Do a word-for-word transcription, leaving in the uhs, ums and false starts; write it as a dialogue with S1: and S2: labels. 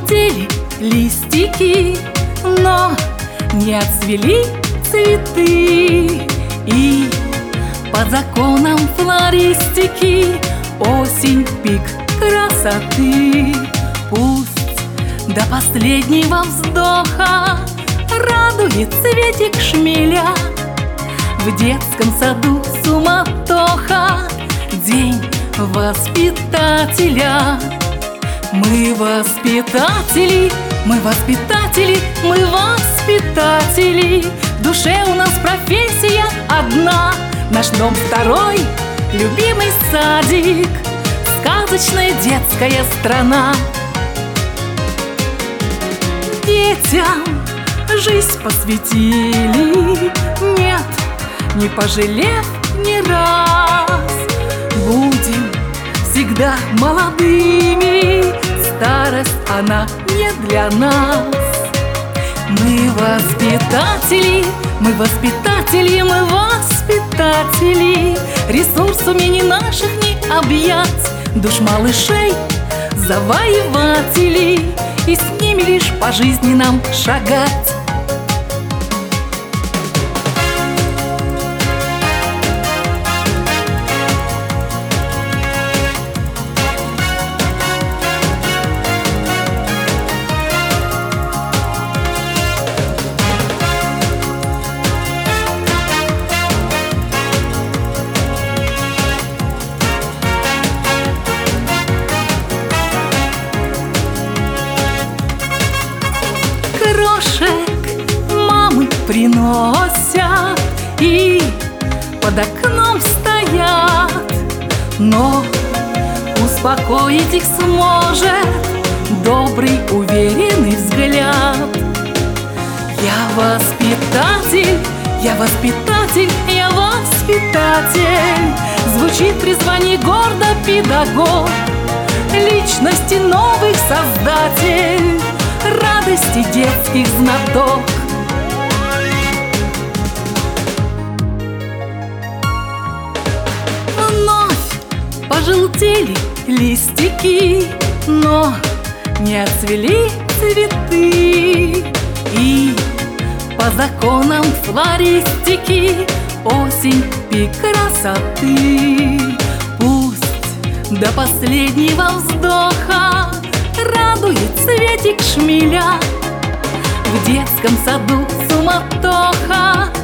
S1: Пожелтели листики, но не отцвели цветы. И по законам флористики осень — пик красоты. Пусть до последнего вздоха радует цветик шмеля. В детском саду суматоха, день воспитателя. Мы воспитатели, мы воспитатели, мы воспитатели. В душе у нас профессия одна. Наш дом второй, любимый садик, сказочная детская страна. Детям жизнь посвятили, нет, не пожалев ни раз. Будем всегда молодыми, старость она не для нас. Мы воспитатели, мы воспитатели, мы воспитатели. Ресурс умений наших не объять, душ малышей завоеватели, и с ними лишь по жизни нам шагать. Крошек мамы приносят и под окном стоят, но успокоить их сможет добрый, уверенный взгляд. Я воспитатель, я воспитатель, я воспитатель. Звучит призвание гордо педагог, личности новых создатель, радости детских знаток. Вновь пожелтели листики, но не отцвели цветы. И по законам флористики осень — пик красоты. Пусть до последнего вздоха радует цветик шмеля. В детском саду суматоха,